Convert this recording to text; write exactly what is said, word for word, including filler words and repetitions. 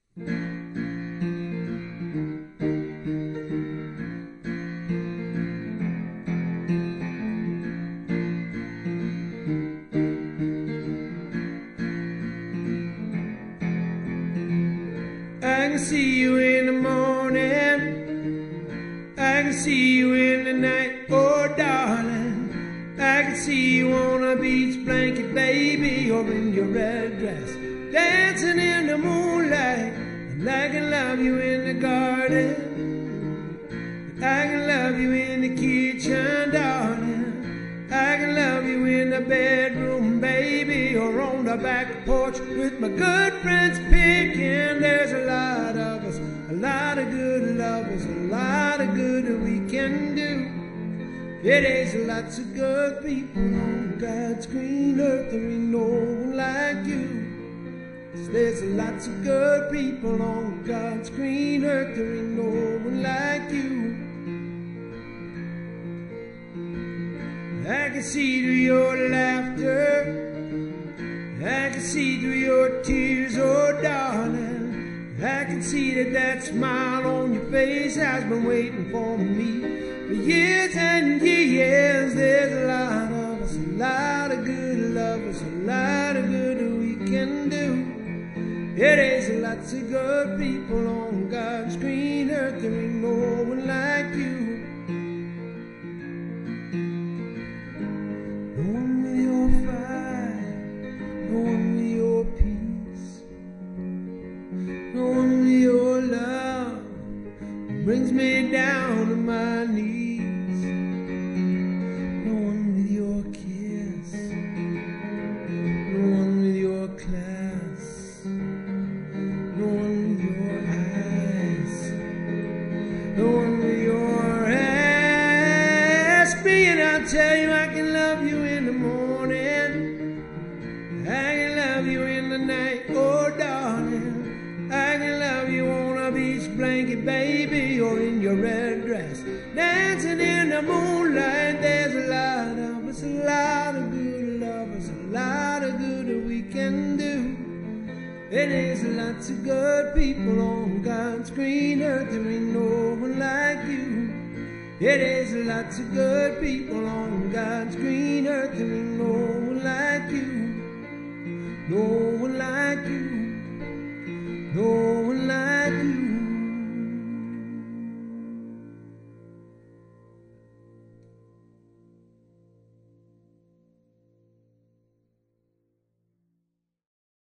I can see you in the morning, I can see you in the night, oh darling. I can see you on a beach blanket, baby, or in your red dress, dancing in the moonlight. And I can love you in the garden, I can love you in the kitchen, darling. I can love you in the bedroom, baby, or on the back porch with my good friends picking. There's a lot of us, a lot of good lovers, a lot of good that we can do. Yeah, there's lots of good people on God's green earth. There ain't no one like you. There's lots of good people on God's green earth. There ain't no one like you. I can see through your laughter, I can see through your tears, oh darling. I can see that that smile on your face has been waiting for me for years and years. There's a lot of us, a lot of good lovers, a lot of good that we can do. Yeah, there's lots of good people on God's green earth. There ain't no one like you. No one with your fire, no one with your peace, no one with your love brings me down to my knees. No one with your kiss, no one with your class, no one with your eyes, no one with your ass. And I'll tell you, I can love you in the morning, I can love you in the night, oh darling. I can love you on a beach blanket, baby, or in your red dress, dancing in the moonlight. There's a lot of us, a lot of good lovers, a lot of good that we can do. And there's lots of good people on God's green earth. There ain't no one like you. Yeah, there's lots of good people on God's green earth. There ain't no one like you. No one like